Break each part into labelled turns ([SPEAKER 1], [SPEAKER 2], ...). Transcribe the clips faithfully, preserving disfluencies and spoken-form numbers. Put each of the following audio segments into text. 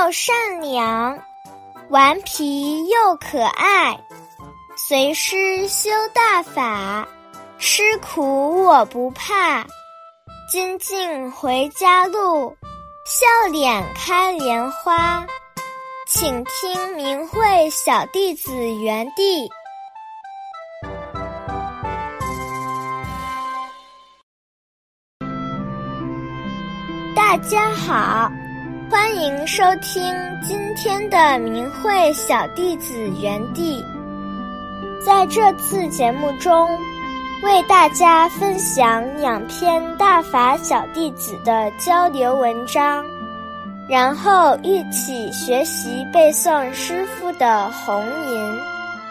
[SPEAKER 1] 又善良，顽皮又可爱。随师修大法，吃苦我不怕。精进回家路，笑脸开莲花。请听明慧小弟子园地。大家好，欢迎收听今天的明慧小弟子园地。在这次节目中，为大家分享两篇大法小弟子的交流文章，然后一起学习背诵师父的弘吟。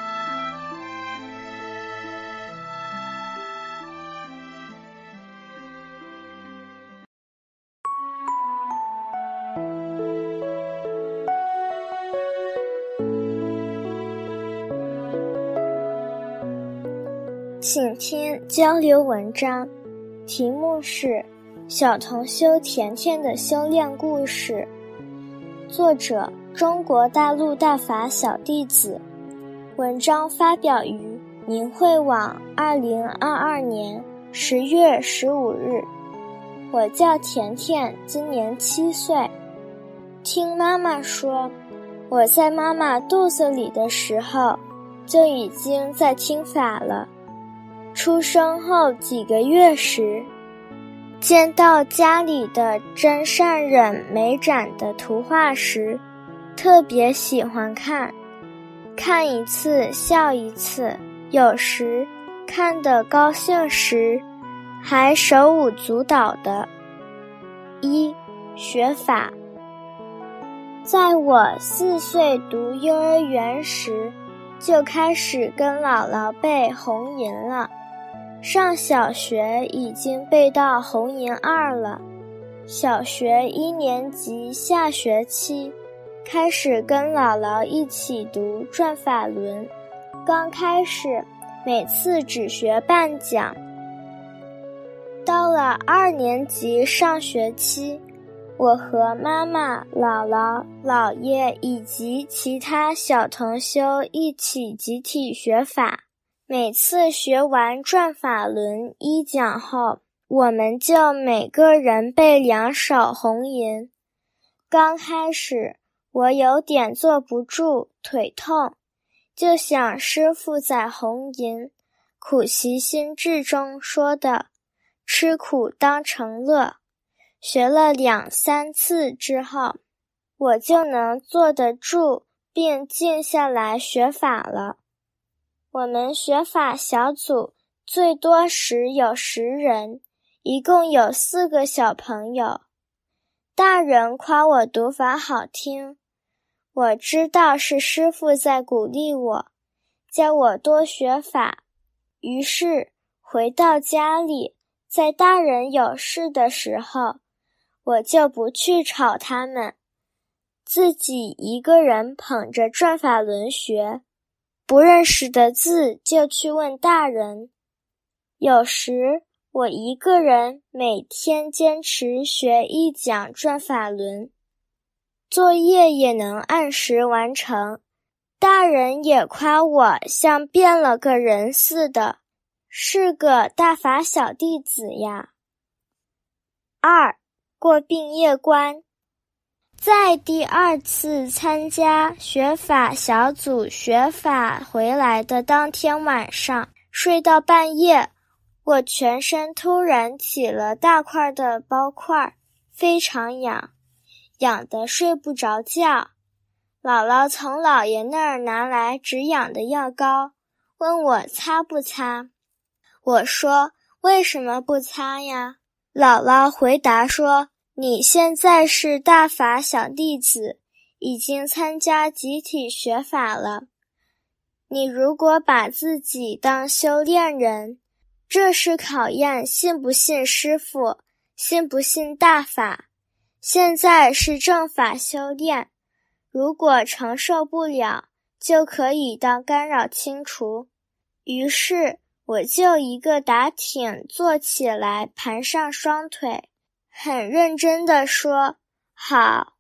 [SPEAKER 1] 请听交流文章，题目是小同修甜甜的修炼故事，作者中国大陆大法小弟子，文章发表于明慧网二零二二年十月十五日。我叫甜甜，今年七岁。听妈妈说，我在妈妈肚子里的时候就已经在听法了。出生后几个月时，见到家里的真善忍美展的图画时，特别喜欢看，看一次笑一次，有时看得高兴时，还手舞足蹈的。一、学法。在我四岁读幼儿园时，就开始跟姥姥背弘吟了。上小学已经背到弘吟二了，小学一年级下学期开始跟姥姥一起读转法轮，刚开始每次只学半讲。到了二年级上学期，我和妈妈、姥姥、姥爷以及其他小同修一起集体学法。每次学完转法轮一讲后，我们就每个人背两首弘吟。刚开始我有点坐不住，腿痛，就想师父在弘吟苦习心志中说的吃苦当成乐。学了两三次之后，我就能坐得住并静下来学法了。我们学法小组最多时有十人，一共有四个小朋友。大人夸我读法好听，我知道是师父在鼓励我，叫我多学法。于是回到家里，在大人有事的时候，我就不去吵他们，自己一个人捧着转法轮学。不认识的字就去问大人。有时我一个人每天坚持学一讲转法轮，作业也能按时完成。大人也夸我像变了个人似的，是个大法小弟子呀。二、过毕业关。在第二次参加学法小组学法回来的当天晚上，睡到半夜，我全身突然起了大块的包块，非常痒，痒得睡不着觉。姥姥从姥爷那儿拿来止痒的药膏，问我擦不擦。我说为什么不擦呀？姥姥回答说，你现在是大法小弟子，已经参加集体学法了。你如果把自己当修炼人，这是考验信不信师父，信不信大法。现在是正法修炼，如果承受不了，就可以当干扰清除。于是我就一个打挺坐起来，盘上双腿，很认真地说，好，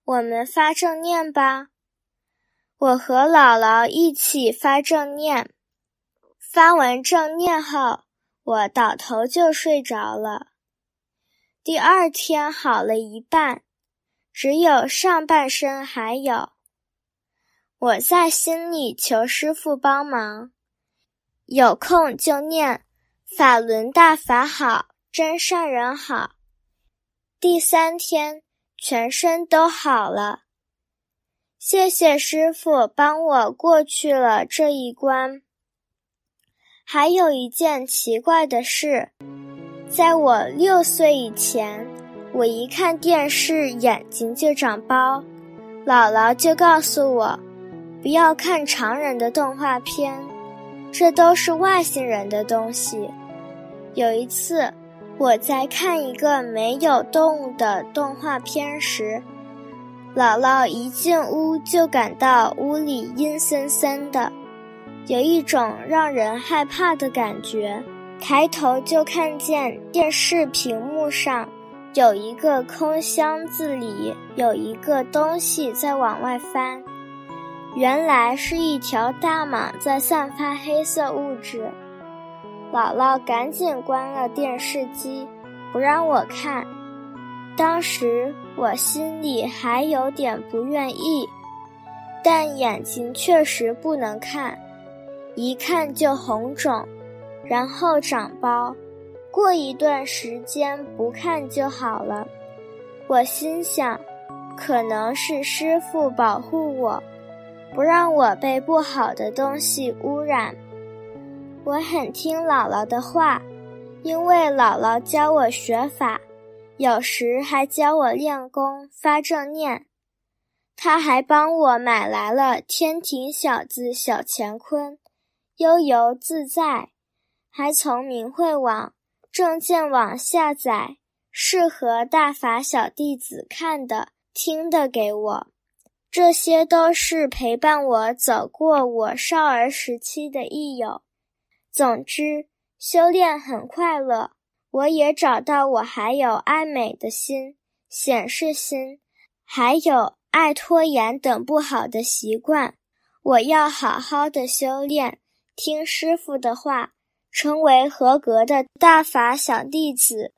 [SPEAKER 1] 我们发正念吧。我和姥姥一起发正念。发完正念后，我倒头就睡着了。第二天好了一半，只有上半身还有。我在心里求师父帮忙，有空就念法轮大法好，真善人好。第三天全身都好了，谢谢师父帮我过去了这一关。还有一件奇怪的事，在我六岁以前，我一看电视眼睛就长包，姥姥就告诉我不要看常人的动画片，这都是外星人的东西。有一次我在看一个没有动物的动画片时，姥姥一进屋就感到屋里阴森森的，有一种让人害怕的感觉。抬头就看见电视屏幕上有一个空箱子里有一个东西在往外翻，原来是一条大蟒在散发黑色物质。姥姥赶紧关了电视机，不让我看。当时我心里还有点不愿意，但眼睛确实不能看，一看就红肿，然后长包，过一段时间不看就好了。我心想，可能是师父保护我，不让我被不好的东西污染。我很听姥姥的话，因为姥姥教我学法，有时还教我练功发正念。她还帮我买来了天庭小子小乾坤、悠游自在，还从明慧网、正见网下载适合大法小弟子看的、听的给我。这些都是陪伴我走过我少儿时期的益友。总之，修炼很快乐，我也找到我还有爱美的心、显示心，还有爱拖延等不好的习惯。我要好好的修炼，听师父的话，成为合格的大法小弟子。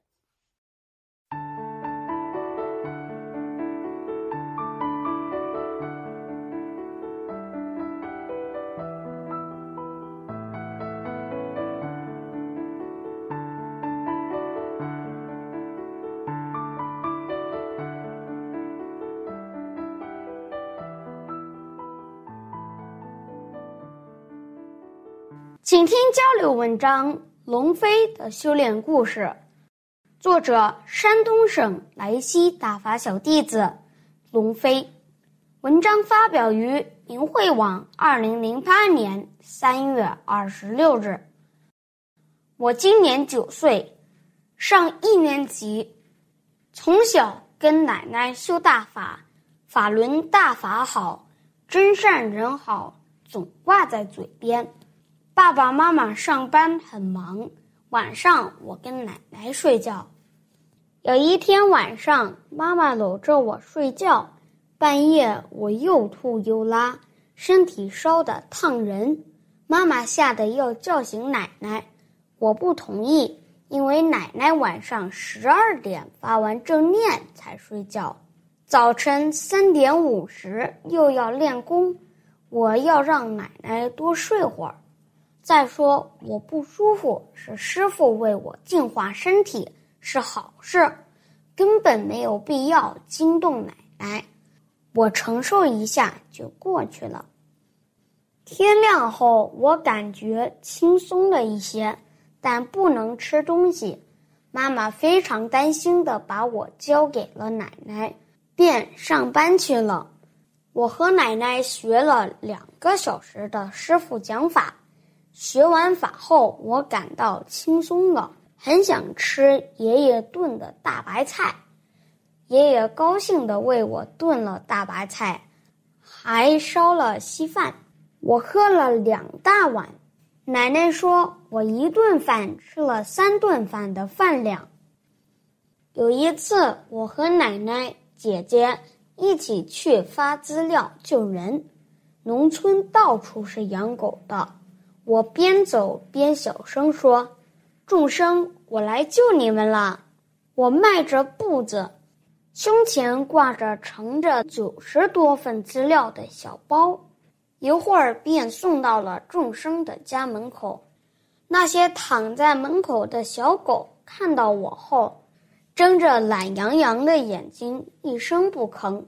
[SPEAKER 2] 请听交流文章《龙飞的修炼故事》，作者山东省莱西大法小弟子龙飞。文章发表于明慧网二零零八年三月二十六日。我今年九岁，上一年级，从小跟奶奶修大法，法轮大法好，真善人好，总挂在嘴边。爸爸妈妈上班很忙，晚上我跟奶奶睡觉。有一天晚上，妈妈搂着我睡觉，半夜我又吐又拉，身体烧得烫人。妈妈吓得要叫醒奶奶，我不同意，因为奶奶晚上十二点发完正念才睡觉，早晨三点五十又要练功，我要让奶奶多睡会儿。再说我不舒服是师父为我净化身体，是好事，根本没有必要惊动奶奶，我承受一下就过去了。天亮后我感觉轻松了一些，但不能吃东西，妈妈非常担心地把我交给了奶奶，便上班去了。我和奶奶学了两个小时的师父讲法，学完法后我感到轻松了，很想吃爷爷炖的大白菜。爷爷高兴地为我炖了大白菜，还烧了稀饭，我喝了两大碗。奶奶说我一顿饭吃了三顿饭的饭量。有一次我和奶奶、姐姐一起去发资料救人。农村到处是养狗的，我边走边小声说：“众生，我来救你们了。”我迈着步子，胸前挂着盛着九十多份资料的小包，一会儿便送到了众生的家门口。那些躺在门口的小狗看到我后，睁着懒洋洋的眼睛，一声不吭。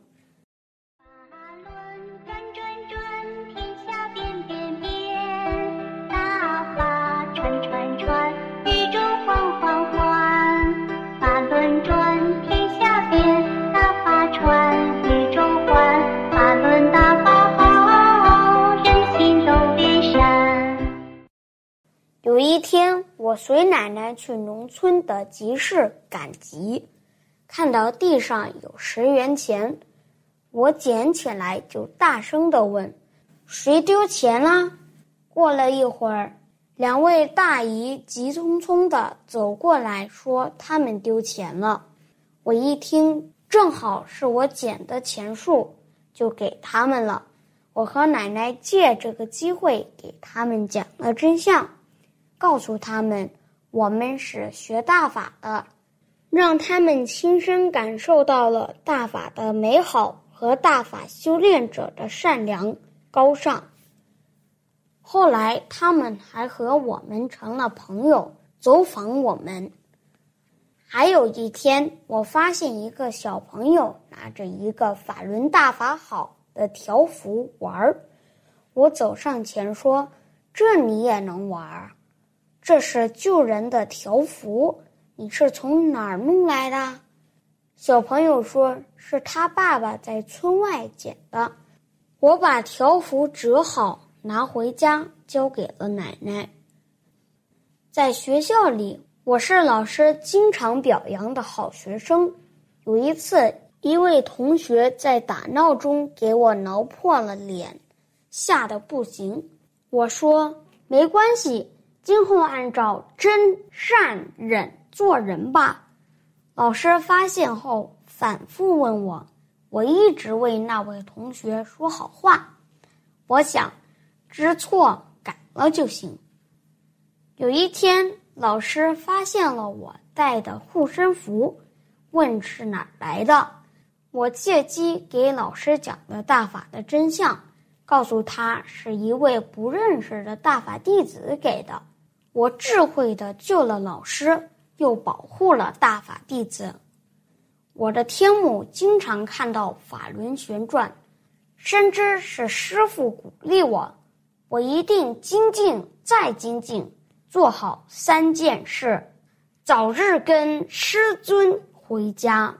[SPEAKER 2] 有一天，我随奶奶去农村的集市赶集，看到地上有十元钱，我捡起来就大声地问：“谁丢钱啦？”过了一会儿，两位大姨急匆匆地走过来说他们丢钱了。我一听，正好是我捡的钱数，就给他们了。我和奶奶借这个机会给他们讲了真相，告诉他们我们是学大法的，让他们亲身感受到了大法的美好和大法修炼者的善良高尚。后来他们还和我们成了朋友，走访我们。还有一天，我发现一个小朋友拿着一个法轮大法好的条幅玩，我走上前说：“这你也能玩？这是救人的条幅，你是从哪儿弄来的？”小朋友说是他爸爸在村外捡的。我把条幅折好，拿回家交给了奶奶。在学校里，我是老师经常表扬的好学生。有一次，一位同学在打闹中给我挠破了脸，吓得不行。我说：“没关系，今后按照真善忍做人吧。”老师发现后反复问我，我一直为那位同学说好话。我想，知错改了就行。有一天，老师发现了我带的护身符，问是哪儿来的。我借机给老师讲了大法的真相，告诉他是一位不认识的大法弟子给的。我智慧地救了老师，又保护了大法弟子。我的天母经常看到法轮旋转，深知是师父鼓励我，我一定精进再精进，做好三件事，早日跟师尊回家。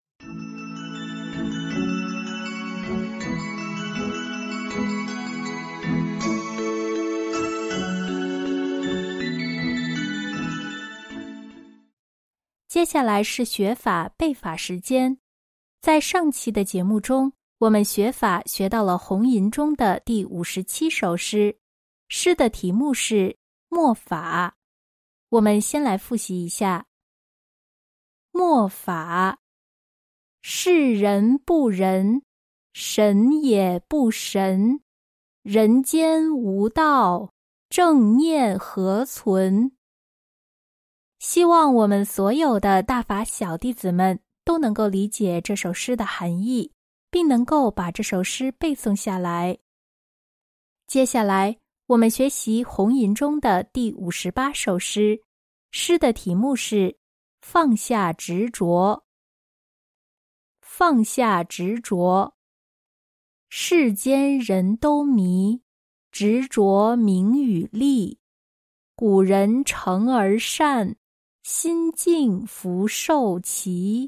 [SPEAKER 3] 接下来是学法背法时间。在上期的节目中，我们学法学到了红吟中的第五十七首诗，诗的题目是末法。我们先来复习一下。末法，是人不人，神也不神，人间无道，正念何存？希望我们所有的大法小弟子们都能够理解这首诗的含义，并能够把这首诗背诵下来。接下来，我们学习红吟中的第五十八首诗，诗的题目是放下执着。放下执着，世间人都迷，执着名与利。古人诚而善，心静福寿齐。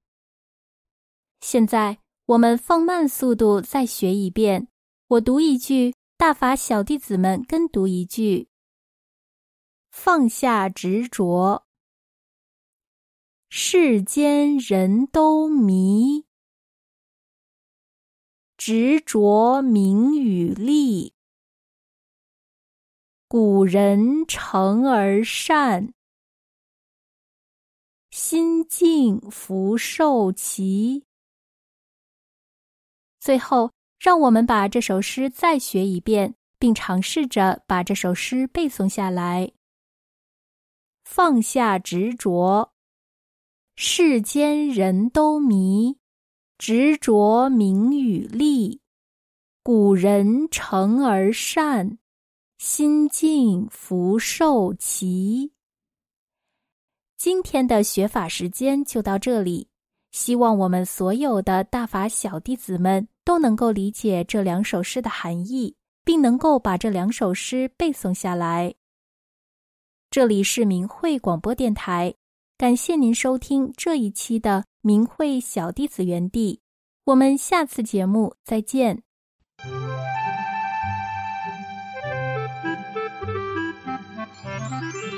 [SPEAKER 3] 现在我们放慢速度再学一遍，我读一句，大法小弟子们跟读一句。放下执着，世间人都迷，执着名与利。古人诚而善，心静福寿齐。 最后，让我们把这首诗再学一遍，并尝试着把这首诗背诵下来。放下执着，世间人都迷，执着名与利。古人诚而善，心境福寿齐。今天的学法时间就到这里，希望我们所有的大法小弟子们都能够理解这两首诗的含义，并能够把这两首诗背诵下来。这里是明慧广播电台，感谢您收听这一期的明慧小弟子园地，我们下次节目再见。
[SPEAKER 4] Thank you.